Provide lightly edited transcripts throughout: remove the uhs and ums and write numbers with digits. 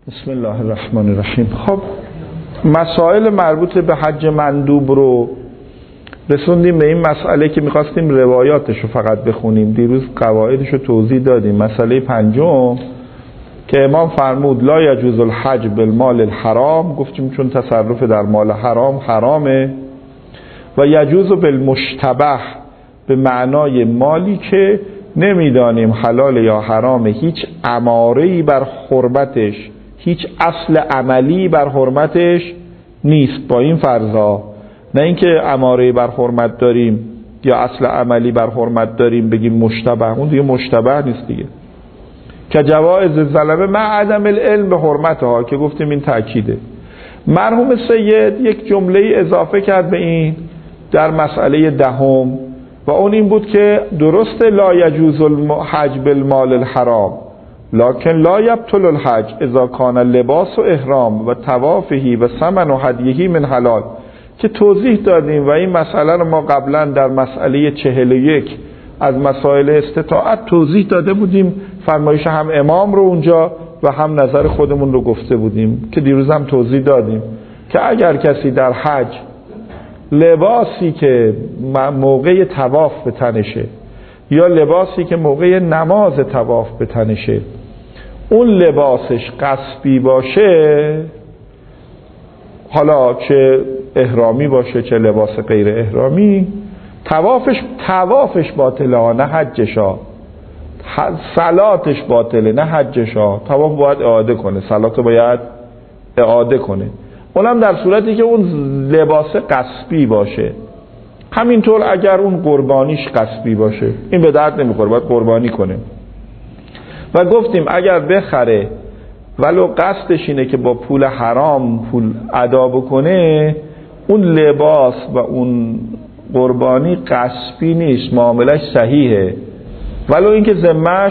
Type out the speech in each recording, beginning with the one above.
بسم الله الرحمن الرحیم. خب مسائل مربوط به حج مندوب رو رسوندیم به این مسئله که میخواستیم روایاتش رو فقط بخونیم. دیروز قواعدش رو توضیح دادیم. مسئله پنجم که امام فرمود لا یجوز الحج بالمال الحرام، گفتیم چون تصرف در مال حرام حرامه، و یجوز بالمشتبه به معنای مالی که نمیدانیم حلال یا حرامه، هیچ اماره‌ای بر حرمتش، هیچ اصل عملی بر حرمتش نیست با این فرضا. نه اینکه اماره‌ای بر حرمت داریم یا اصل عملی بر حرمت داریم بگیم مشتبه، اون دیگه مشتبه نیست دیگه. که جواز ظلمه مع عدم العلم به حرمتها که گفتیم این تأکیده. مرحوم سید یک جمله اضافه کرد به این در مسئله دهم و اون این بود که درسته لا یجوز الحج بالمال الحرام لکن لا یبطل الحج اذا کان لباس و احرام و طوافه و ثمن و هدیه من حلال، که توضیح دادیم و این مسئله رو ما قبلا در مسئله 41 از مسائل استطاعت توضیح داده بودیم. فرمایش هم امام رو اونجا و هم نظر خودمون رو گفته بودیم که دیروز هم توضیح دادیم که اگر کسی در حج لباسی که موقع طواف به تنشه یا لباسی که موقع نماز طواف به تنشه اون لباسش غصبی باشه، حالا چه احرامی باشه چه لباس غیر احرامی، طوافش باطله نه حجشا، صلاتش باطله نه حجشا. طواف باید اعاده کنه، صلات باید اعاده کنه، اونم در صورتی که اون لباس غصبی باشه. همینطور اگر اون قربانیش غصبی باشه این به درد نمیخوره، باید قربانی کنه. و گفتیم اگر بخره ولو قصدش اینه که با پول حرام پول ادا بکنه، اون لباس و اون قربانی غصبی نیست، معاملش صحیحه، ولو اینکه ذمه‌اش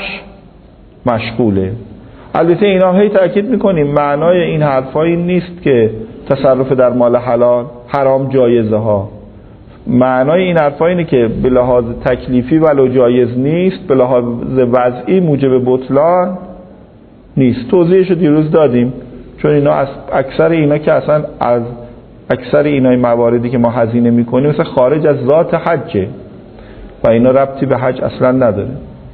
مشغوله. البته اینا هی تاکید میکنیم معنای این حرفایی نیست که تصرف در مال حرام جایزه ها. معنای این حرفا اینه که به لحاظ تکلیفی ولو جایز نیست، به لحاظ وضعی موجب بطلان نیست. توضیحش رو دیروز دادیم، چون اینا از اکثر اینا که اصلا از اکثر اینای مواردی که ما هزینه میکنیم مثلا خارج از ذات حجه و اینا ربطی به حج اصلا نداره.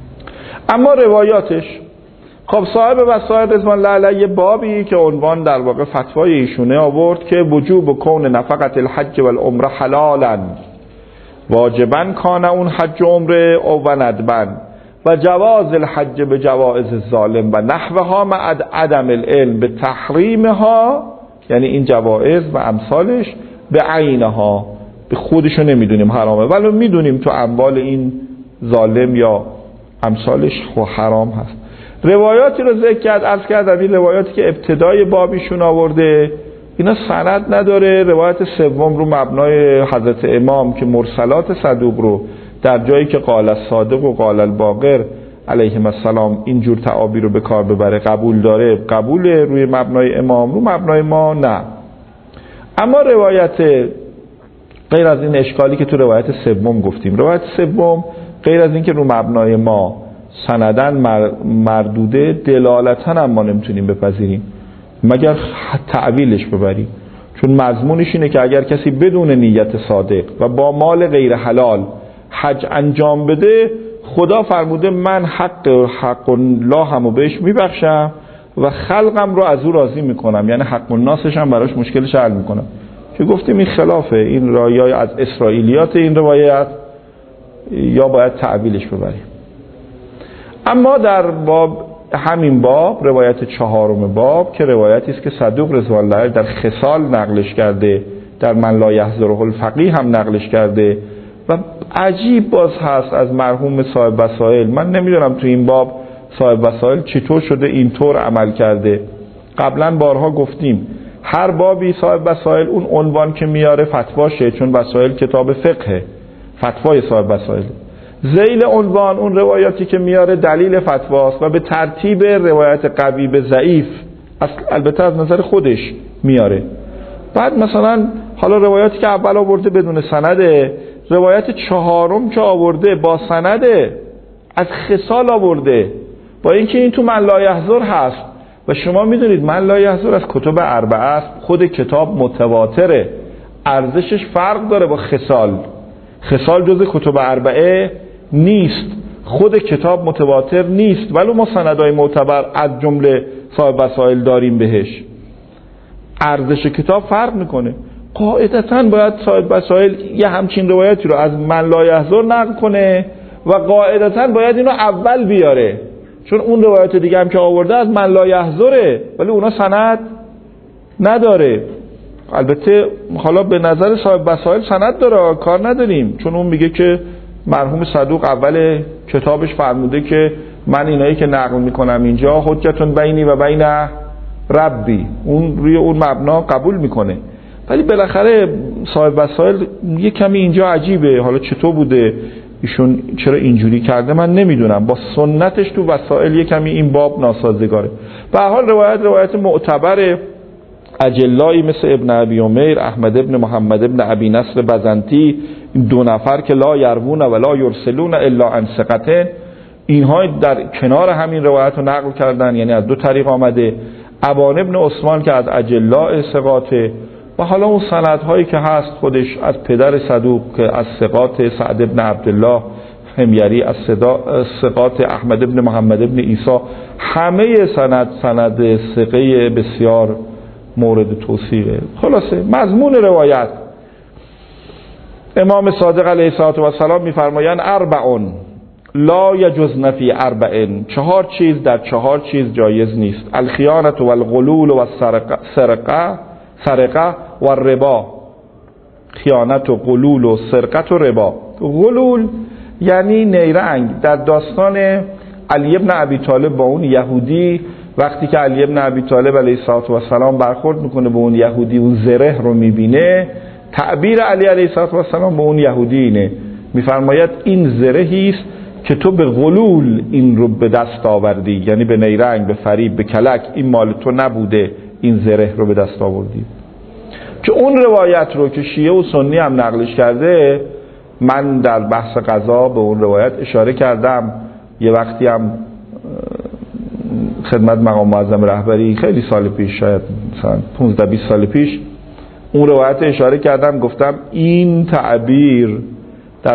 اما روایاتش، خب صاحب وسائل رضوان الله علیه بابی که عنوان در واقع فتوای ایشونه آورد که وجوب کون نفقت الحج و العمره حلالا واجبا کان اون حج و عمره او و ندبن و جواز الحج به جوائز الظالم و نحوها مع عدم العلم به تحریمها، یعنی این جوائز و امثالش به عینها، به خودشو نمیدونیم حرامه ولی میدونیم تو اموال این ظالم یا امثالش حرام هست. روایاتی رو ذکر کرد، عرض کردم این روایاتی که ابتدای بابیشون آورده اینا سند نداره. روایت سوم رو مبنای حضرت امام که مرسلات صدوق رو در جایی که قال الصادق و قال الباقر علیهم السلام اینجور تعابیر رو به کار ببره قبول داره، قبول روی مبنای امام، رو مبنای ما نه. اما روایت غیر از این اشکالی که تو روایت سوم گفتیم، روایت سوم غیر از این که رو مبنای ما سندن مردوده، دلالتن هم ما نمیتونیم بپذیریم مگر تعویلش ببریم، چون مضمونش اینه که اگر کسی بدون نیت صادق و با مال غیر حلال حج انجام بده، خدا فرموده من حق الله همو بهش میبخشم و خلقم رو از او راضی میکنم، یعنی حق الناسش هم براش مشکلش حل میکنم. که گفتیم این خلافه این یا از اسرائیلیات این روایت یا باید تعویلش ببریم. اما در باب همین باب روایت چهارم باب که روایتی است که صدوق رضوان الله در خصال نقلش کرده، در من لا یحضره الفقیه هم نقلش کرده و عجیب باز هست از مرحوم صاحب وسائل. من نمیدونم تو این باب صاحب وسائل چطور شده اینطور عمل کرده. قبلا بارها گفتیم هر بابی صاحب وسائل اون عنوان که میاره فتواشه، چون وسائل کتاب فقه، فتوای صاحب وسائل، ذیل عنوان اون روایاتی که میاره دلیل فتواست و به ترتیب روایت قوی به ضعیف البته از نظر خودش میاره. بعد مثلا حالا روایاتی که اول آورده بدون سنده، روایت چهارم که آورده با سنده از خصال آورده، با اینکه این تو من لا یحضر هست و شما میدونید من لا یحضر از کتب اربعه است. خود کتاب متواتره، ارزشش فرق داره با خصال. خصال جز کتب اربعه نیست، خود کتاب متواتر نیست، ولی ما سندهای معتبر از جمله صاحب وسائل داریم بهش. ارزش کتاب فرق میکنه. قاعدتاً باید صاحب وسائل یه همچین روایتی رو از من لا یحضر نقل کنه و قاعدتاً باید اینو اول بیاره، چون اون روایت دیگه هم که آورده از من لا یحضره ولی اونا سند نداره. البته حالا به نظر صاحب وسائل سند داره، کار نداریم، چون اون میگه که مرحوم صدوق اول کتابش فرموده که من اینایی که نقل میکنم اینجا حجتون بینی و بین ربی، اون روی اون مبنا قبول میکنه. ولی بالاخره صاحب وسائل یه کمی اینجا عجیبه. حالا چطور بوده ایشون چرا اینجوری کرده من نمیدونم، با سنتش تو وسائل یه کمی این باب ناسازگاره. به هر حال روایت معتبر اجلایی مثل ابن ابی عمیر، احمد ابن محمد ابن ابی نصر بزنتی، دو نفر که لا یروون ولا یرسلون الا عن ثقة، اینها در کنار همین روایت رو نقل کردن، یعنی از دو طریق آمده. ابان ابن عثمان که از اجلاء ثقاته، و حالا اون سندهایی که هست خودش از پدر صدوق که از ثقات سعد ابن عبدالله حمیری، از ثقات احمد ابن محمد ابن عیسی، همه سند ثقه بسیار مورد توصیقه. خلاصه مضمون روایت امام صادق علیه السلام میفرمایند اربعون لا یجوزن فی اربع، 4 چیز در 4 چیز جایز نیست: الخیانة و الغلول و سرقه و ربا. خیانت و غلول و سرقت و ربا. غلول یعنی نیرنگ. در داستان علی ابن ابی طالب با اون یهودی، وقتی که علی ابن ابی طالب علیه السلام برخورد میکنه به اون یهودی، اون زره رو میبینه، تعبیر علی علیه السلام به اون یهودی اینه، میفرماید این زرهی است که تو به غلول این رو به دست آوردی، یعنی به نیرنگ، به فریب، به کلک، این مال تو نبوده، این زره رو به دست آوردی. که اون روایت رو که شیعه و سنی هم نقلش کرده، من در بحث قضا به اون روایت اشاره کردم. یه وقتی هم خدمت مقام معظم رهبری خیلی سال پیش، شاید مثلا 15-20 سال پیش، اون روایت اشاره کردم، گفتم این تعبیر در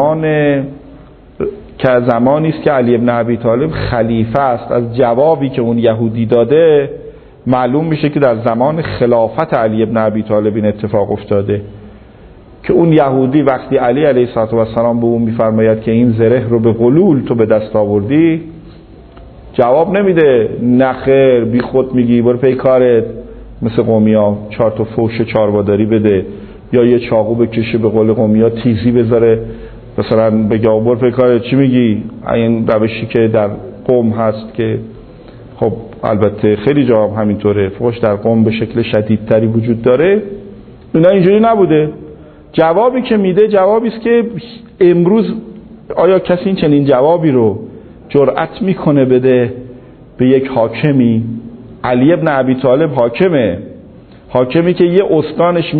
زمانی است که علی ابن ابی طالب خلیفه است. از جوابی که اون یهودی داده معلوم میشه که در زمان خلافت علی ابن ابی طالب این اتفاق افتاده، که اون یهودی وقتی علی علیه السلام به اون میفرماید که این زره رو به غلول تو به دست آوردی، جواب نمیده نخیر بی خود میگی برو پی کارت، مثل قومیا 4 تا فوش چارباداری بده، یا یه چاقو بکشه به قول قومیا تیزی بذاره، مثلا بگه برو پی کارت، چی میگی؟ این روشی که در قوم هست که خب البته خیلی جا هم همینطوره، فوش در قوم به شکل شدیدتری وجود داره. اینا اینجوری نبوده. جوابی که میده جوابی است که امروز آیا کسی این چنین جوابی رو جرأت میکنه بده به یک حاکمی؟ علی ابن ابی طالب حاکمی که یه استانش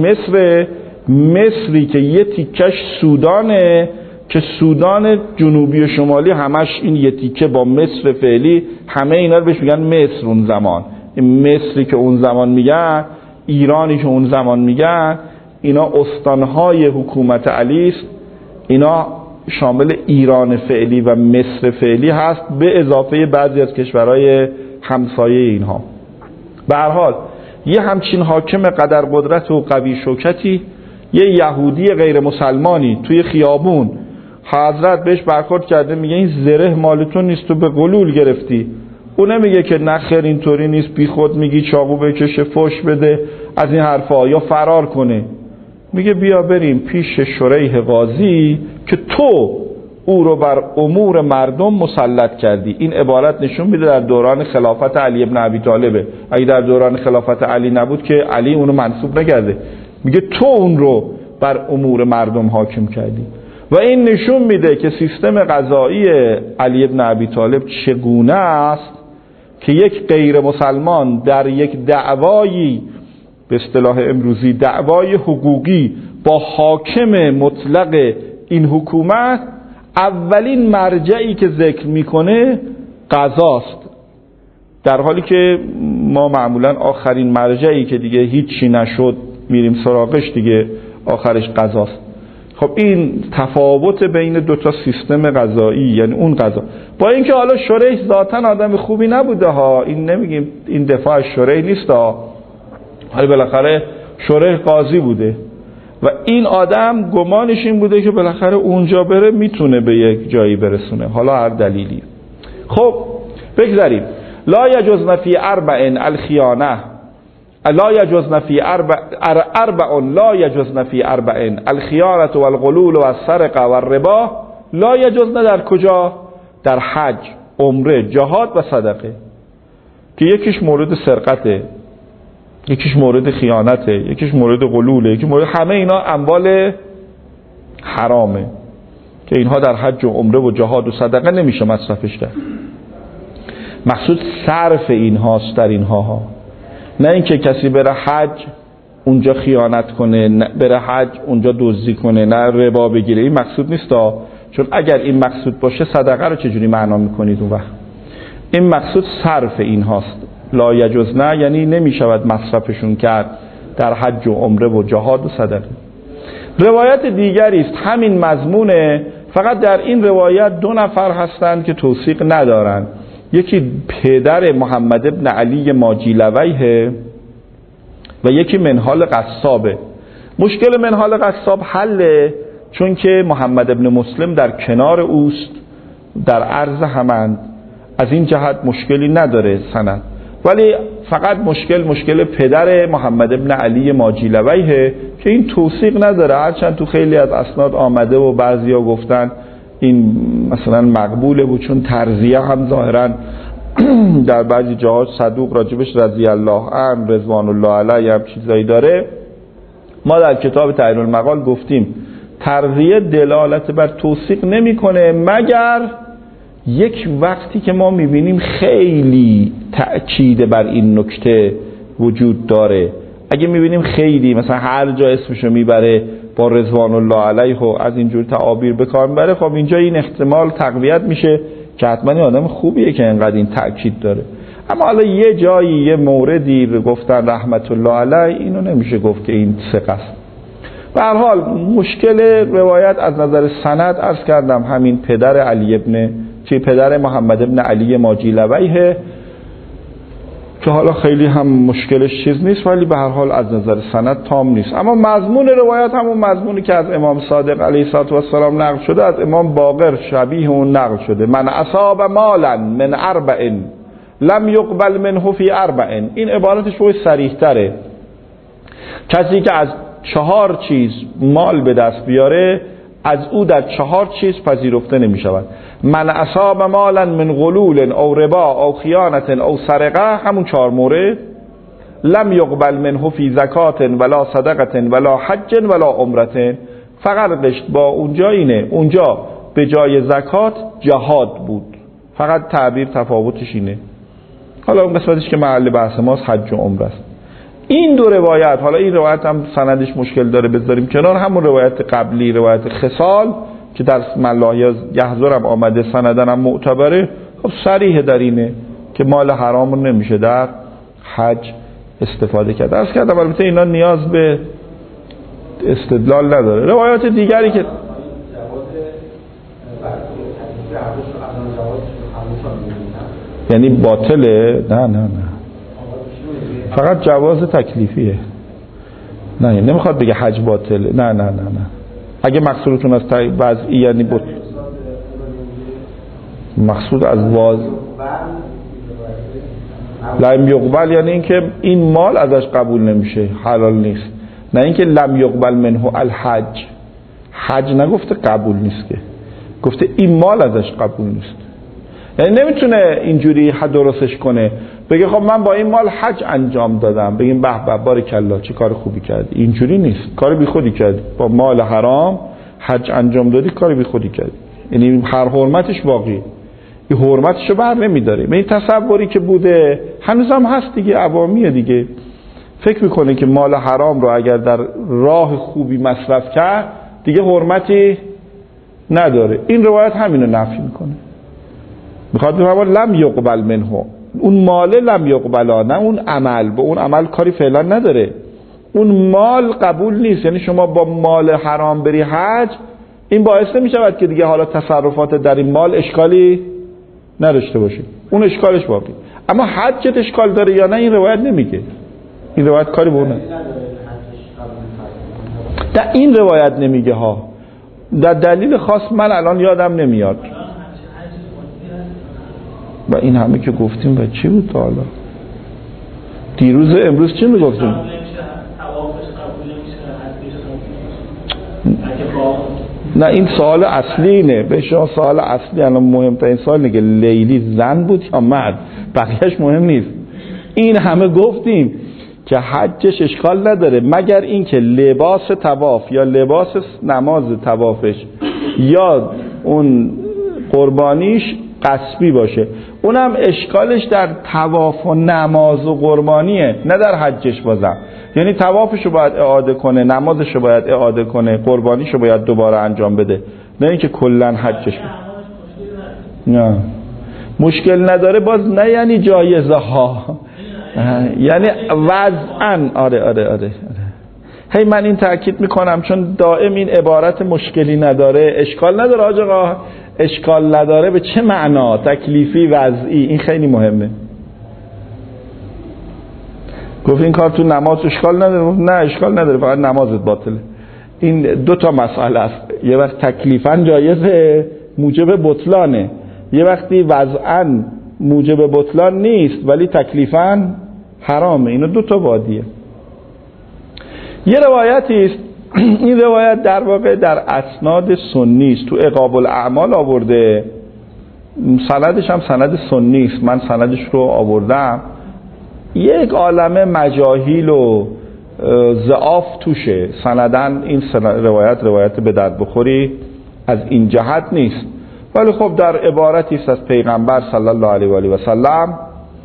مصری که یه تیکش سودانه، که سودان جنوبی و شمالی همش این یه تیکه با مصر فعلی، همه اینا رو بهش میگن مصر. اون زمان این مصری که اون زمان میگن، ایرانی که اون زمان میگن، اینا استانهای حکومت علی است. اینا شامل ایران فعلی و مصر فعلی هست، به اضافه بعضی از کشورهای همسایه اینها. به هر حال یه همچین حاکم قدر قدرت و قوی شوکتی، یه یهودی غیر مسلمانی توی خیابون حضرت بهش برخورد کرده، میگه این زره مالتون نیست، تو به غلول گرفتی. اون نمیگه که نخیر اینطوری نیست، بی خود میگی چاقو بکشه، فوش بده، از این حرفا، یا فرار کنه. میگه بیا بریم پیش شریح قاضی که تو او رو بر امور مردم مسلط کردی. این عبارت نشون میده در دوران خلافت علی ابن ابی طالبه. اگه در دوران خلافت علی نبود که علی اونو منصوب نکرده، میگه تو اون رو بر امور مردم حاکم کردی. و این نشون میده که سیستم قضایی علی ابن ابی طالب چگونه است که یک غیر مسلمان در یک دعوایی، به اصطلاح امروزی دعوای حقوقی، با حاکم مطلق این حکومت، اولین مرجعی که ذکر میکنه قضاست. در حالی که ما معمولا آخرین مرجعی که دیگه هیچی نشد میریم سراغش دیگه آخرش قضاست. خب این تفاوت بین دو تا سیستم قضایی، یعنی اون قضا، با اینکه حالا شریح ذاتاً آدم خوبی نبوده ها، این نمیگیم این دفاع از شریح نیست ها، ولی بالاخره شریح قاضی بوده و این آدم گمانش این بوده که بالاخره اونجا بره میتونه به یک جایی برسونه، حالا هر دلیلی. خب بگذاریم. لا یجوزن فی اربع الخیانه، لا یجوزن فی اربع لا یجوزن فی اربع الخیانه والغلول والسرقه والربا. لا یجوزن در کجا؟ در حج، عمره، جهاد و صدقه، که یکیش مورد سرقته، یکیش مورد خیانته، یکیش مورد غلوله، یکیش مورد، همه اینا اموال حرامه که اینها در حج و عمره و جهاد و صدقه نمیشه مصرفش کرد. مقصود صرف اینهاست در اینها ها، نه اینکه کسی بره حج اونجا خیانت کنه، بره حج اونجا دزدی کنه، نه ربا بگیره. این مقصود نیست ها. چون اگر این مقصود باشه صدقه رو چجوری معنا میکنید اون وقت؟ این مقصود صرف اینهاست. لا یجوزن یعنی نمیشود مصرفشون کرد در حج و عمره و جهاد و صدقه. روایت دیگری است همین مضمونه، فقط در این روایت 2 نفر هستند که توثیق ندارند. یکی پدر محمد ابن علی ماجیلویه و یکی منهال قصابه. مشکل منهال قصاب حله، چون که محمد ابن مسلم در کنار اوست، در عرض همند، از این جهت مشکلی نداره سند، ولی فقط مشکل پدر محمد ابن علی ماجیلویه که این توثیق نداره، هرچند تو خیلی از اسناد آمده و بعضیا گفتن این مثلا مقبوله بود، چون ترضیه هم ظاهرا در بعضی جاها صدوق راجبش رضی الله عنه رضوان الله علیه هم چیزایی داره. ما در کتاب تحریر المقال گفتیم ترضیه دلالت بر توثیق نمیکنه مگر یک وقتی که ما میبینیم خیلی تأکید بر این نکته وجود داره. اگه میبینیم خیلی مثلا هر جا اسمشو میبره با رضوان الله علیه و از اینجور تعابیر به کار میبره، خب اینجا این احتمال تقویت میشه که حتما آدم خوبیه که اینقدر این تأکید داره. اما حالا یه جایی یه موردی گفتن رحمت الله علیه، اینو نمیشه گفت که این ثقه است. به هر حال مشکل روایت از نظر سند عرض کردم همین پدر محمد ابن علی ماجیلویه که حالا خیلی هم مشکلش چیز نیست، ولی به هر حال از نظر سند تام نیست. اما مضمون روایت همون مضمونی که از امام صادق علیه السلام نقل شده، از امام باقر شبیه اون نقل شده: من اصاب مالا من اربع لم يقبل منه فی اربع. این عبارتش باید صریح تره. کسی که از 4 چیز مال به دست بیاره از او در 4 چیز پذیرفته نمی شود. من اصاب مالا من غلول او ربا او خیانت او سرقه، همون 4 مورد. لم يقبل منه فی زکات ولا صدقه ولا حج ولا عمره. فرقش با اونجا اینه، اونجا به جای زکات جهاد بود، فقط تعبیر تفاوتش اینه. حالا اون قسمتش که محل بحث ماست حج و عمره است. این 2 روایت، حالا این روایت هم سندش مشکل داره بذاریم کنار، همون روایت قبلی روایت خصال که در ملاه یحضر هم آمده سندن هم معتبره، خب صریح در اینه که مال حرام رو نمیشه در حج استفاده کرد. عرض کردم البته اینا نیاز به استدلال نداره. روایات دیگری که یعنی باطله، نه فقط جواز تکلیفیه، نه نمیخواد بگه حج باطله، نه اگه مقصودتون از وضعی یعنی مقصود از لم یقبل یعنی اینکه این مال ازش قبول نمیشه، حلال نیست، نه اینکه لم یقبل منه الحج. حج نگفته قبول نیست، که گفته این مال ازش قبول نیست. یعنی نمیتونه اینجوری درستش کنه بگه خب من با این مال حج انجام دادم، بگیم به به بارکالله چه کار خوبی کردی. اینجوری نیست، کار بی خودی کردی، با مال حرام حج انجام دادی، کار بی خودی کردی. یعنی هر حرمتش باقی، این حرمتشو بر نمیداره. این تصوری که بوده هنوزم هست دیگه، عوامیه دیگه، فکر میکنه که مال حرام رو اگر در راه خوبی مصرف کرد دیگه حرمتی نداره. این روایت همینو نفی میکنه، میخواد بفرماید لم یقبل منه، اون مال لم یقبلا، نه اون عمل، به اون عمل کاری فعلا نداره، اون مال قبول نیست. یعنی شما با مال حرام بری حج، این باعث نمیشود که دیگه حالا تصرفات در این مال اشکالی نداشته باشه، اون اشکالش باقی. اما حجت اشکال داره یا نه این روایت نمیگه، این روایت کاری به اون نداره. در این روایت نمیگه ها، در دلیل خاص من الان یادم نمیاد. و این همه که گفتیم و چی بود تا حالا؟ دیروز امروز چی میگفتیم؟ نه این سوال اصلی اینه، به شما سوال اصلی الان مهمترین سوال اینه که لیلی زن بود یا مرد، بقیهش مهم نیست. این همه گفتیم که حجش اشکال نداره مگر اینکه لباس طواف یا لباس نماز طوافش یا اون قربانیش غصبی باشه، اونم اشکالش در طواف و نماز و قربانیه، نه در حجش. بازم یعنی طوافشو باید اعاده کنه، نمازشو باید اعاده کنه، قربانیشو باید دوباره انجام بده، نه اینکه کلا حجش بده. نه مشکل نداره باز، نه یعنی جایزه ها، یعنی وضعاً. آره هی من این تأکید میکنم چون دائم این عبارت مشکلی نداره، اشکال نداره آقا، اشکال نداره به چه معنا؟ تکلیفی، وضعی، این خیلی مهمه. گفت این کار تو نماز اشکال نداره، نه اشکال نداره، فقط نمازت باطله. این دو تا مسئله است، یه وقت تکلیفاً جایزه موجب بطلانه، یه وقتی وضعاً موجب بطلان نیست ولی تکلیفاً حرامه. اینو دو تا وادیه. یه روایتی است، این روایت در واقع در اسناد سنی است، تو عقاب الاعمال آورده، سندش هم سند سنی است، من سندش رو آوردم. یک عالمه مجاهیل و ضعاف توشه، سندن این روایت به درد بخوری از این جهت نیست، ولی خب در عبارتی است از پیغمبر صلی الله علیه و آله و سلم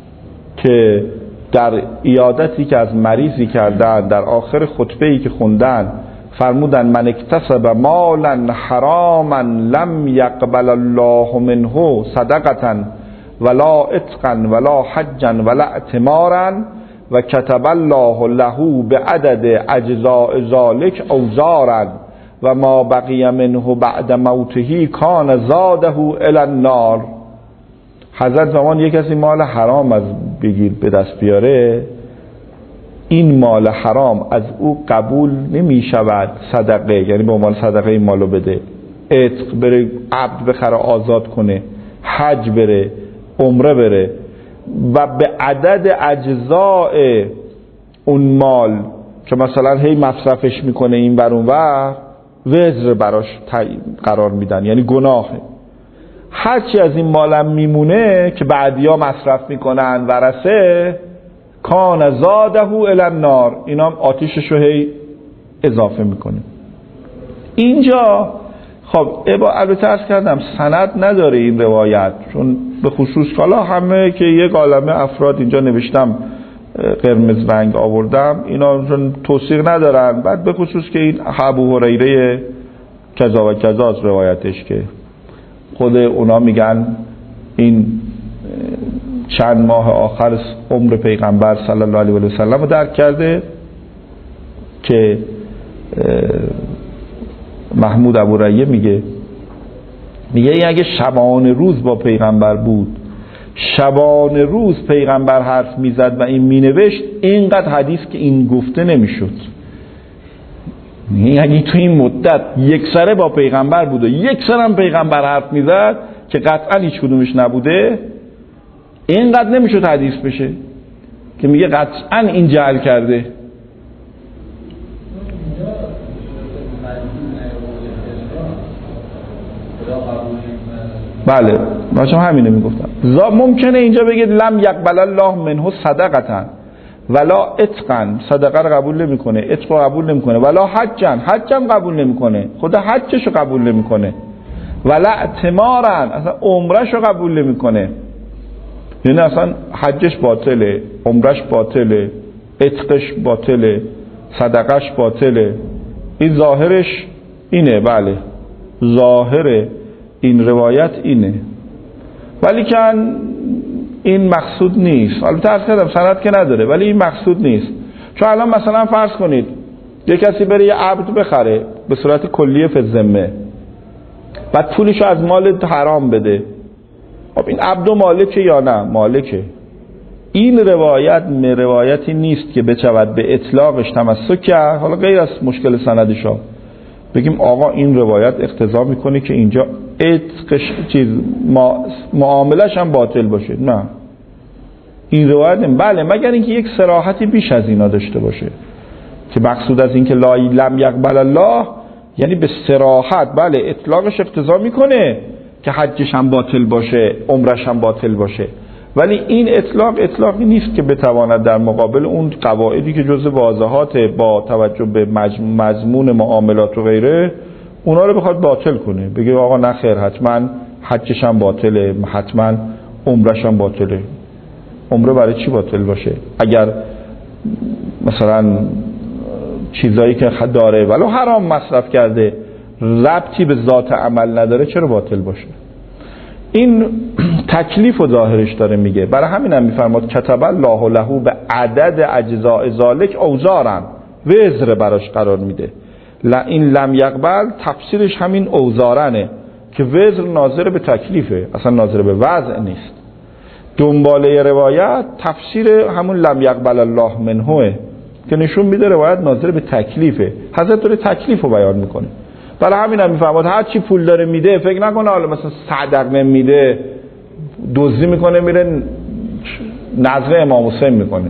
که در عیادتی که از مریضی کردن، در آخر خطبه‌ای که خوندن فرمودن من اکتسب مالا حراما لم یقبل الله منه صدقه ولا عتقا ولا حجا ولا اعتمارا و کتب الله له بعدد اجزاء ذلک اوزارا و ما بقی منه بعد موته کان زاده الی النار. حضرت زمان یک کسی مال حرام از بگیر به دست بیاره، این مال حرام از او قبول نمی شود صدقه، یعنی به عنوان صدقه این مالو بده، عتق بره عبد بخره آزاد کنه، حج بره، عمره بره و به عدد اجزاء اون مال که مثلا هی مصرفش میکنه این بر اون ور، وزر براش قرار میدن، یعنی گناهه. هرچی از این مالم میمونه که بعدیا مصرف میکنن ورثه، کان زاده الی النار، اینا هم آتیششو هی اضافه میکنه. اینجا خب البته عرض کردم سند نداره این روایت، چون به خصوص حالا همه که یک عالمه افراد اینجا نوشتم قرمز رنگ آوردم، اینا چون توثیق ندارن. بعد به خصوص که این ابو هریره کذا و کذا از روایتش که خود اونا میگن این چند ماه آخر عمر پیغمبر صلی الله علیه و سلم رو درک کرده که محمود ابو ریه میگه این اگه شبانه روز با پیغمبر بود، شبانه روز پیغمبر حرف میزد و این مینوشت، اینقدر حدیث که این گفته نمیشد. یعنی تو این مدت یک سره با پیغمبر بود و یک سره هم پیغمبر حرف میزد که قطعا هیچ کدومش نبوده، اینقدر نمیشد حدیث بشه که میگه قطعا این جعل کرده. بله بچه همینه میگفتم. ممکنه اینجا بگید لم یقبل الله منه صدقه ولا عتقا، صدقه رو قبول نمیکنه، عتق رو قبول نمیکنه، ولا حجا، حجم قبول نمیکنه، خود حجش رو قبول نمیکنه، ولا اعتمارا، اصلا عمرش رو قبول نمیکنه، یعنی اصلا حجش باطله، عمرش باطله، عتقش باطله، صدقش باطله. این ظاهرش اینه. بله ظاهر این روایت اینه، ولی که این مقصود نیست. البته عرض کردم سند که نداره، ولی این مقصود نیست. چون الان مثلا فرض کنید یه کسی بره یه عبد بخره به صورت کلیه فی الذمه، بعد پولشو از مال حرام بده. خب این عبد مالکه یا نه؟ مالکه. این روایتی نیست که بچود به اطلاقش تمسک کرد، حالا غیر از مشکل سندشا بگیم آقا این روایت اقتضا میکنه که اینجا عتقش معاملش هم باطل باشه. نه، این روایت بله، مگر اینکه یک صراحتی بیش از اینا داشته باشه که مقصود از این که لا لم یقبل الله یعنی به صراحت بله اطلاقش اقتضا میکنه که حجش هم باطل باشه، عمرش هم باطل باشه، ولی این اطلاقی نیست که بتواند در مقابل اون قواعدی که جزء واضحات با توجه به مضمون معاملات و غیره اونا رو بخواد باطل کنه، بگه آقا نه خیر حتما حجش هم باطله، حتما عمرش هم باطله. عمره برای چی باطل باشه؟ اگر مثلا چیزایی که داره ولو حرام مصرف کرده ربطی به ذات عمل نداره چرا باطل باشه؟ این تکلیف و ظاهرش داره میگه. برای همین هم میفرماد کتب الله له به عدد اجزاء ذالک اوزارن، وزر براش قرار میده. این لم یقبل تفسیرش همین اوزارنه که وزر ناظر به تکلیفه، اصلا ناظر به وضع نیست. دنباله روایت تفسیر همون لم یقبل الله منهوه که نشون میده روایت ناظر به تکلیفه. حضرت داره تکلیف رو بیان میکنه. برای همین هم میفهمد هر چی پول داره میده فکر نکنه حالا مثلا صدقه میده دزدی میکنه میره نظر امام حسین میکنه.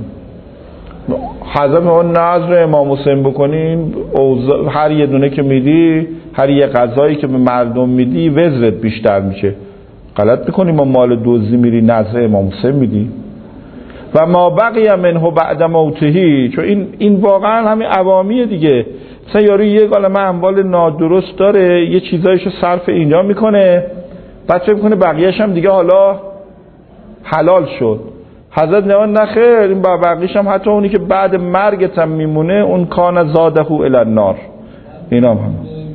حضرت میگه نظر امام حسین بکنین هر یه دونه که میدی، هر یه غذایی که به مردم میدی وزرت بیشتر میشه. غلط میکنی با مال دزدی میری نظر امام حسین میدی. و ما بقی منه بعد موته، چون این واقعا همین عوامیه دیگه. مثلا یارو یه عالمه اموال نادرست داره یه چیزایشو صرف اینجا میکنه بعد فکر میکنه بقیه‌اش هم دیگه حالا حلال شد. حضرت نه خیر، این بقیه‌اش هم حتی اونی که بعد مرگت هم میمونه اون کان زاده الی النار. اینا هم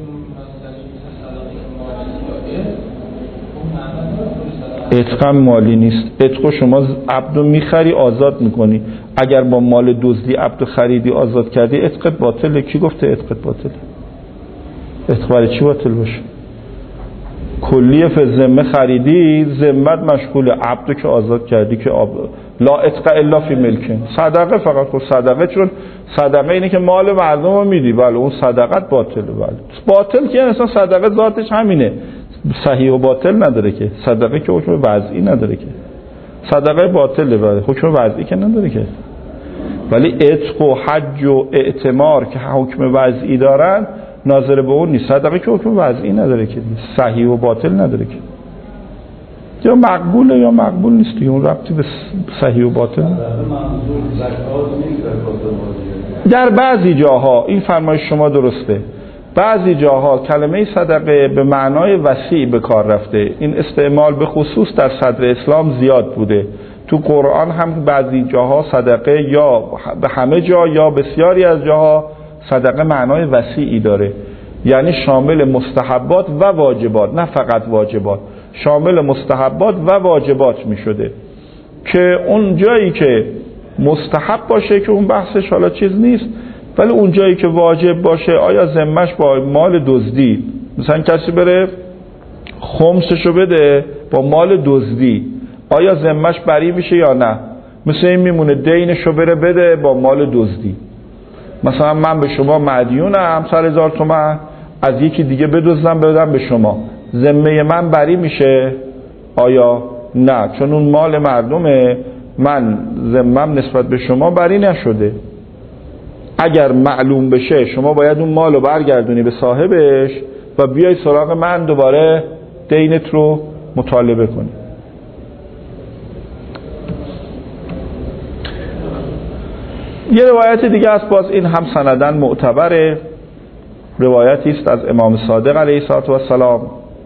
عتق مالی نیست. عتق شما عبدو میخری آزاد میکنی، اگر با مال دزدی عبدو خریدی آزاد کردی عتقت باطله. کی گفته عتقت باطله؟ عتق برای چی باطل باشه؟ کلیه فی ذمه خریدی، ذمت مشغول، عبدو که آزاد کردی که لا عتق الا فی ملکه. صدقه فقط خود صدقه، چون صدقه اینه که مال مردم رو میدی، بله اون صدقت باطله. بله باطل که اصلا صدقه ذاتش همینه، صحیح و باطل نداره که. صدقه که حکم وضعی نداره که، صدقه باطله ولی حکم وضعی که نداره که. ولی عتق و حج و اعتمار که حکم وضعی دارن ناظر به اون نیست. صدقه که حکم وضعی نداره که، صحیح و باطل نداره که. یا مقبوله یا مقبول نیست دیگه، اون ربطی به صحیح و باطل در بعضی جاها این فرمایش شما درسته. بعضی جاها کلمه صدقه به معنای وسیع به کار رفته. این استعمال به خصوص در صدر اسلام زیاد بوده. تو قرآن هم بعضی جاها صدقه یا به همه جا یا بسیاری از جاها صدقه معنای وسیعی داره، یعنی شامل مستحبات و واجبات، نه فقط واجبات، شامل مستحبات و واجبات می شده. که اون جایی که مستحب باشه که اون بحثش حالا چیز نیست، ولی اون جایی که واجب باشه آیا ذمش با مال دزدی، مثلا کسی بره خمسشو بده با مال دزدی، آیا ذمش بری میشه یا نه؟ مثل این میمونه دینشو بره بده با مال دزدی. مثلا من به شما مدیونم 100,000 تومان، از یکی دیگه بدزدم بدم به شما، ذمه من بری میشه؟ آیا نه؟ چون اون مال مردمه، من ذمم نسبت به شما بری نشده. اگر معلوم بشه شما باید اون مالو برگردونی به صاحبش و بیای سراغ من دوباره دینت رو مطالبه کنی. یه روایت دیگه است، باز این هم سندن معتبره، روایتی است از امام صادق علیه السلام.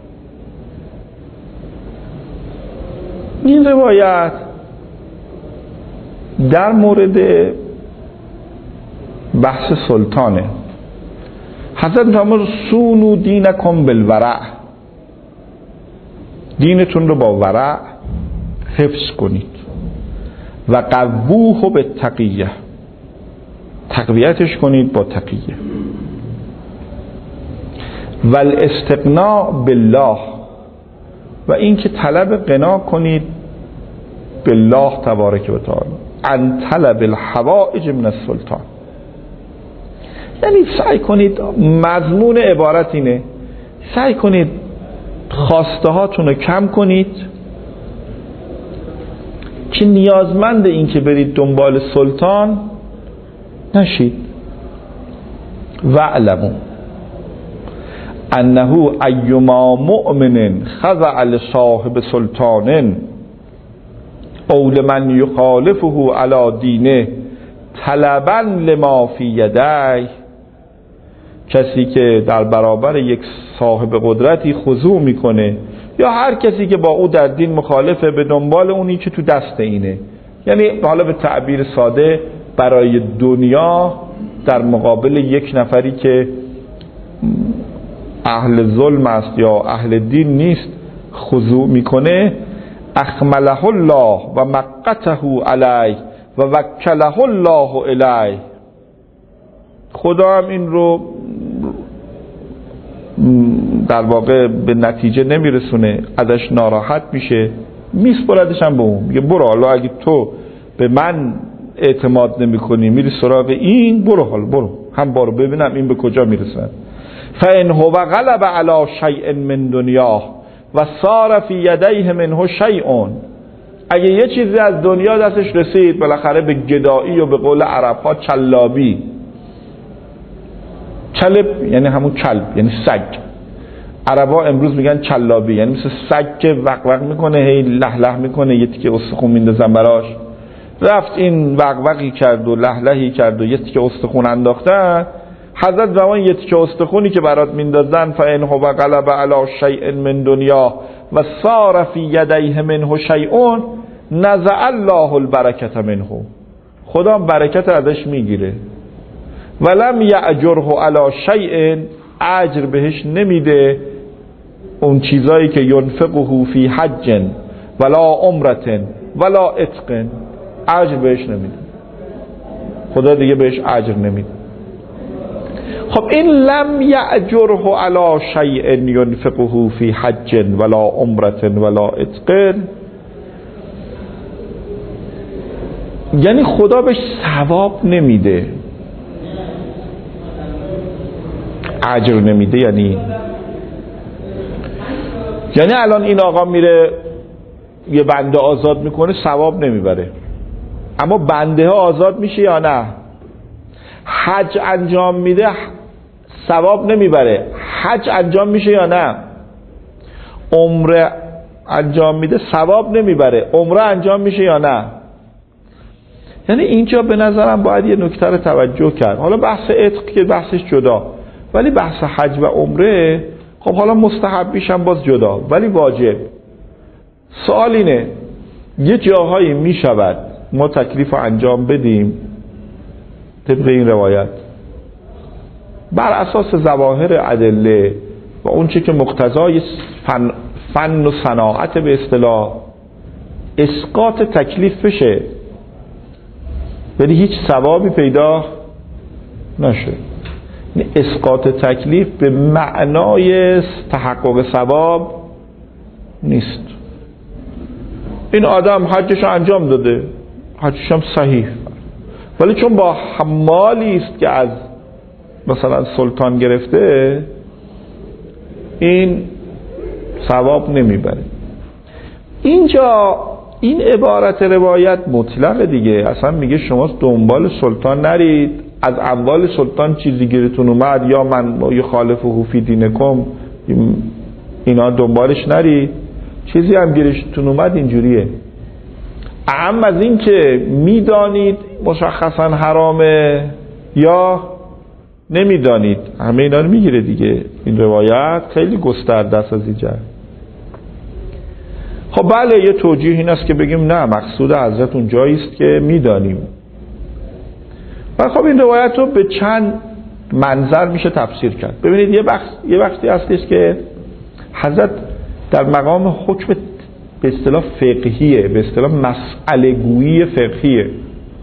این روایت در مورد بحث سلطانه. حضرت می‌فرماید سونو دینکم بالورع، دینتون رو با ورع حفظ کنید. و قووه بالتقیه، تقویتش کنید با تقیه. و الاستغناء بالله، و این که طلب غنا کنید بالله تبارک و تعالی عن طلب الحوائج من السلطان. یعنی سعی کنید، مضمون عبارت اینه، سعی کنید خواسته هاتون رو کم کنید که نیازمند این که برید دنبال سلطان نشید. واعلموا انه ایما مؤمن خضع لصاحب سلطان او لمن یخالفه علی دینه طلبا لما فی یدیه، کسی که در برابر یک صاحب قدرتی خضوع میکنه یا هر کسی که با او در دین مخالفه به دنبال اونی که تو دست اینه، یعنی حالا به تعبیر ساده برای دنیا در مقابل یک نفری که اهل ظلم است یا اهل دین نیست خضوع میکنه، اخمله الله و مقته علیه و وکله الله الیه، خدا هم این رو در واقع به نتیجه نمیرسونه، ازش ناراحت میشه، میسپردش هم به اون، میگه برو حالا اگه تو به من اعتماد نمی کنی میری سراغ این، برو حالا برو هم بارو ببینم این به کجا میرسن. فان هو غلب علی شیء من دنیا و صار فی یدیه منه شیء، اگه یه چیزی از دنیا دستش رسید بالاخره به گدایی و به قول عرب ها چلابی، چلب یعنی همون کلب یعنی سگ، عربا امروز میگن چلابی، یعنی مثل سگ که وق میکنه هی له له میکنه یه تیکه استخون میندازن براش، رفت این وق کرد و له لهی کرد و یه تیکه استخون انداختن، حضرت زمان یه تیکه استخونی که برات میندازن فإن هو غلب علی شیء من دنیا و صار فی یدیه منه شیء نزع الله البرکة منه، خدا برکت ازش میگیره. ولم یأجره علی شیء، اجر بهش نمیده اون چیزایی که ینفقه فی حج ولا عمرة ولا عتق، اجر بهش نمیده، خدا دیگه بهش اجر نمیده. خب این لم یأجره علی شیء ینفقه فی حج ولا عمرة ولا عتق، یعنی خدا بهش ثواب نمیده، اجر نمیده. یعنی الان این آقا میره یه بنده آزاد میکنه ثواب نمیبره، اما بنده ها آزاد میشه یا نه؟ حج انجام میده ثواب نمیبره، حج انجام میشه یا نه؟ عمره انجام میده ثواب نمیبره، عمره انجام میشه یا نه؟ یعنی اینجا به نظرم باید یه نکته رو توجه کرد. حالا بحث عتق که بحثش جدا، ولی بحث حج و عمره خب حالا مستحبیش هم باز جدا ولی واجب. سوال اینه یه جاهایی میشود ما تکلیف رو انجام بدیم طبق این روایت بر اساس ظواهر ادله و اون چه که مقتضای فن و صناعت به اصطلاح اسقاط تکلیف بشه ولی هیچ ثوابی پیدا نشه. اسقاط تکلیف به معنای تحقق ثواب نیست. این آدم حجش انجام داده، حجش هم صحیح، ولی چون با مالی است که از مثلا سلطان گرفته این ثواب نمیبره. اینجا این عبارت روایت مطلق دیگه، اصلا میگه شما دنبال سلطان نرید، از اموال سلطان چیزی گیرتون اومد یا من یخالفه فی دینکم اینا دنبالش نرید، چیزی هم گیرشتون اومد اینجوریه. اهم از این که میدانید مشخصا حرامه یا نمیدانید، همه اینا رو میگیره دیگه. این روایت خیلی گسترده است از اینجا. خب بله یه توجیه این است که بگیم نه مقصود حضرت اون جایی است که میدانیم. و خب این روایت رو به چند منظر میشه تفسیر کرد. ببینید یه وقتی هستش که حضرت در مقام حکم به اصطلاح فقهیه، به اصطلاح مسئله گویی فقهیه.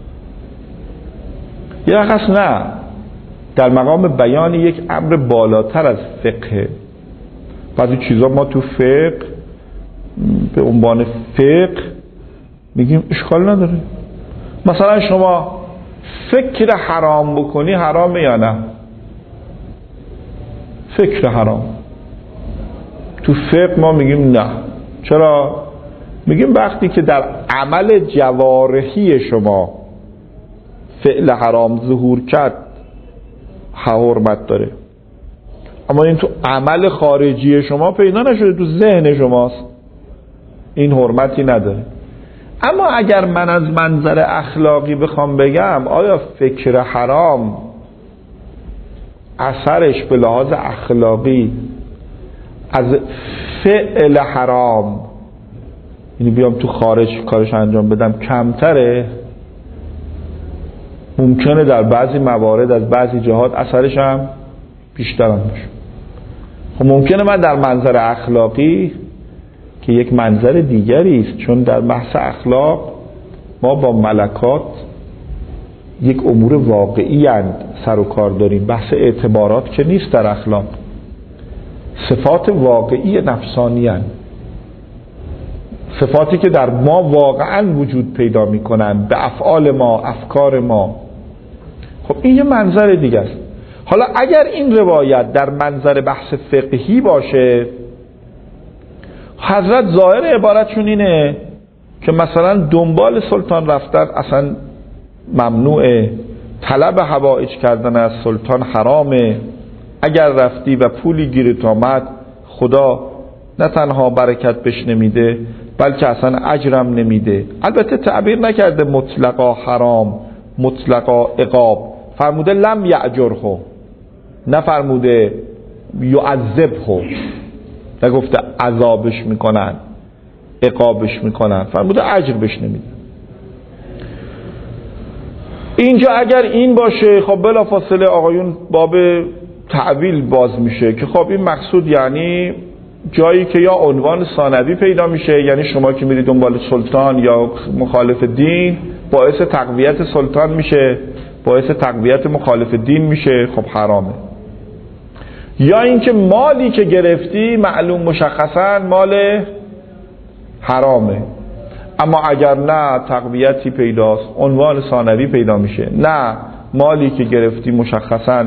یا خاص نه، در مقام بیان یک امر بالاتر از فقه. بعضی چیزا ما تو فقه به عنوان فقه میگیم اشکال نداره. مثلا شما فکر حرام بکنی حرامه یا نه؟ فکر حرام تو فقه ما میگیم نه. چرا؟ میگیم وقتی که در عمل جوارحی شما فعل حرام ظهور کرد حرمت داره، اما این تو عمل خارجی شما پیدا نشده، تو ذهن شماست، این حرمتی نداره. اما اگر من از منظر اخلاقی بخوام بگم آیا فکر حرام اثرش به لحاظ اخلاقی از فعل حرام، یعنی بیام تو خارج کارش انجام بدم، کمتره؟ ممکنه در بعضی موارد از بعضی جهات اثرش هم بیشتر هم باشه. خب ممکنه من در منظر اخلاقی که یک منظر دیگری است، چون در بحث اخلاق ما با ملکات یک امور واقعی اند سر و کار داریم، بحث اعتبارات که نیست در اخلاق، صفات واقعی نفسانی اند، صفاتی که در ما واقعا وجود پیدا می کنند به افعال ما، افکار ما. خب این یه منظر دیگه است. حالا اگر این روایت در منظر بحث فقهی باشه، حضرت ظاهر عبارتشون اینه که مثلا دنبال سلطان رفتن اصلا ممنوعه، طلب حوائج کردن از سلطان حرامه، اگر رفتی و پولی گیرت آمد خدا نه تنها برکت بهش نمیده بلکه اصلا اجرم نمیده. البته تعبیر نکرده مطلقا حرام مطلقا عقاب، فرموده لم یأجره، نه فرموده یعذبه، نگفته عذابش میکنن عقابش میکنن، فرموده اجر بهش نمیده. اینجا اگر این باشه خب بلافاصله آقایون باب تعویل باز میشه که خب این مقصود یعنی جایی که یا عنوان ثانوی پیدا میشه، یعنی شما که میرید دنبال سلطان یا مخالف دین باعث تقویت سلطان میشه، باعث تقویت مخالف دین میشه، خب حرامه. یا اینکه مالی که گرفتی معلوم مشخصا مال حرامه، اما اگر نه تقویتی پیداست عنوان ثانوی پیدا میشه، نه مالی که گرفتی مشخصا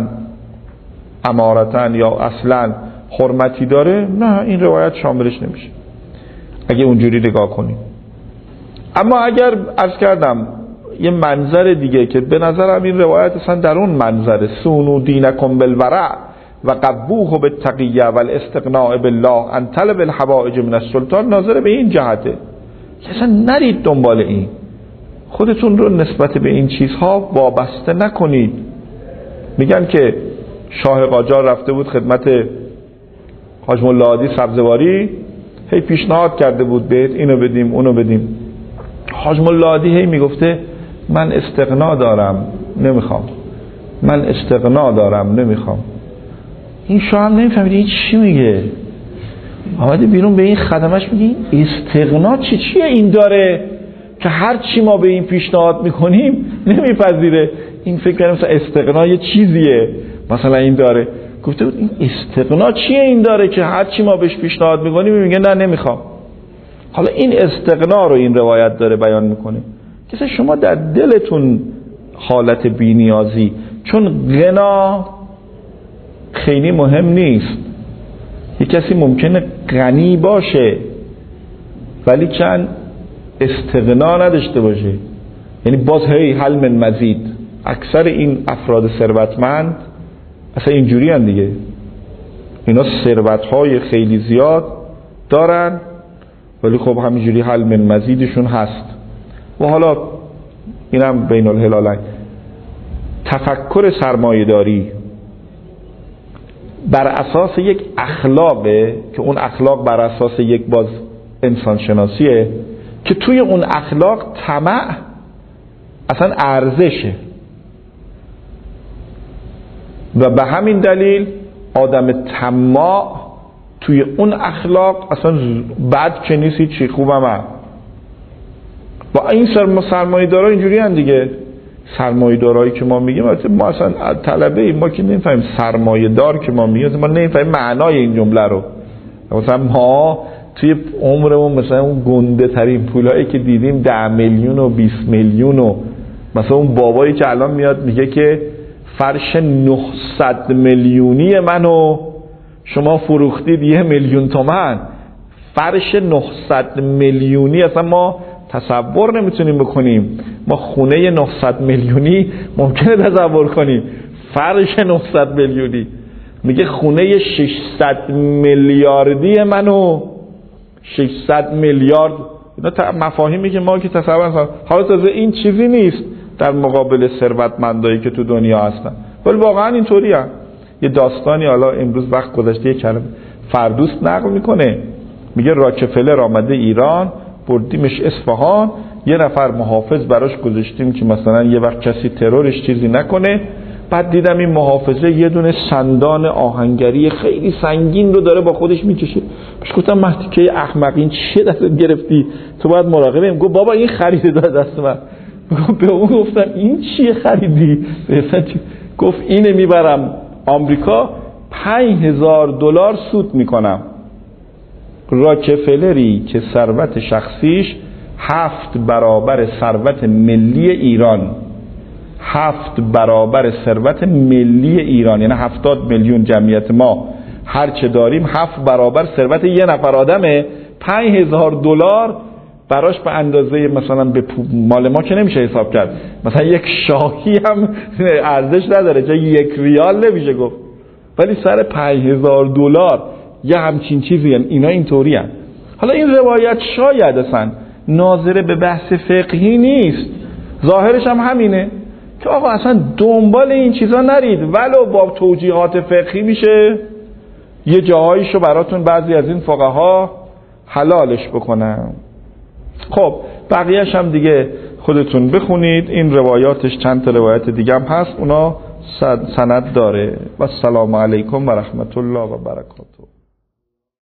امارتن یا اصلا حرمتی داره، نه این روایت شاملش نمیشه اگه اونجوری نگاه کنیم. اما اگر عرض کردم یه منظر دیگه که به نظرم این روایت اصلا در اون منظر سونو دینکم بالورع و قبوه بالتقیه و الاستغناء بالله عن طلب الحوائج من السلطان، ناظر به این جهته که اصلا نرید دنبال این، خودتون رو نسبت به این چیزها وابسته نکنید. میگن که شاه قاجار رفته بود خدمت حاج ملا هادی سبزواری، هی پیشنهاد کرده بود بهت اینو بدیم اونو بدیم. حاج ملا هادی هی میگفته من استغنا دارم نمیخوام، من استغنا دارم نمیخوام. این شاه هم نمیفهمید این چی میگه، آمده بیرون به این خدمش میگه استغنا چیه این داره که هر چی ما به این پیشنهاد میکنیم نمیپذیره. این فکر کنم مثلا استغنا یه چیزیه مثلا این داره. گفته بود این استغنا چیه این داره که هر چی ما بهش پیشنهاد میکنیم میگه نه نمیخوام. حالا این استغنا رو این روایت داره بیان میکنه که شما در دلتون حالت بی‌نیازی، چون غنا خیلی مهم نیست، یک کسی ممکنه غنی باشه ولی چند استغنا نداشته باشه، یعنی باز هی حل من مزید. اکثر این افراد ثروتمند اصلا اینجوری هن دیگه، اینا ثروت‌های خیلی زیاد دارن ولی خب همینجوری حل من مزیدشون هست. و حالا اینم بین الهلالین تفکر سرمایه‌داری بر اساس یک اخلاقه که اون اخلاق بر اساس یک باز انسان شناسیه که توی اون اخلاق طمع اصلا ارزشه و به همین دلیل آدم طماع توی اون اخلاق اصلا بد که نیست، چی خوبم هم. با این سرمایه‌دارا اینجوری هن دیگه. سرمایه‌دارایی که ما میگیم ما اصلا طلبه ایم، ما که نمیفهمیم سرمایه‌دار که ما میگیم، ما نمیفهمیم معنای این جمله رو. مثلا ما توی عمرمون مثلا اون گنده ترین پولایی که دیدیم 10 میلیون و 20 میلیون و مثلا اون بابایی که الان میاد میگه که فرش 900 میلیونی منو شما فروختید 1 میلیون تومان. فرش 900 میلیونی اصلا ما تصور نمیتونیم بکنیم. ما خونه 900 میلیونی ممکنه تصور کنیم، فرش 900 میلیونی. میگه خونه 600 میلیاردی منو 600 میلیارد. اینا مفاهیمی که ما که تصور نمی‌کنیم. حالا تازه این چیزی نیست در مقابل ثروتمندایی که تو دنیا هستن، ولی واقعا اینطوریه. یه داستانی حالا امروز وقت گذاشته یه کلمه فردوست نقل میکنه، میگه راکفلر آمده ایران، بردیمش اصفهان، یه نفر محافظ براش گذاشتیم که مثلا یه وقت کسی ترورش چیزی نکنه. بعد دیدم این محافظه یه دونه سندان آهنگری خیلی سنگین رو داره با خودش میکشه. بهش گفتم مهدی که احمق، این چیه دستت گرفتی؟ تو باید مراقبه. گفت بابا این خرید داد دست من. به اون گفتم این چیه خریدی؟ گفت اینه میبرم آمریکا، $5000 سود میکنم. راکفلری که ثروت شخصیش 7 برابر ثروت ملی ایران، 7 برابر ثروت ملی ایران، یعنی 70 میلیون جمعیت ما هر چه داریم 7 برابر ثروت یه نفر آدمه. $5000 براش به اندازه مثلا به مال ما که نمیشه حساب کرد، مثلا یک شاهی هم ارزش نداره، چه 1 ریال نمیشه گفت، ولی سر $5000 یه همچین چیزی هم. اینا اینطوری هم. حالا این روایت شاید اصلا ناظره به بحث فقهی نیست، ظاهرش هم همینه که آقا اصلا دنبال این چیزا نرید، ولو با توجیهات فقهی میشه یه جاهایشو براتون بعضی از این فقها حلالش بکنن. خب بقیهش هم دیگه خودتون بخونید. این روایاتش چند تا روایت دیگه هم هست، اونا سند داره. و السلام علیکم و رحمت الله و برکاته.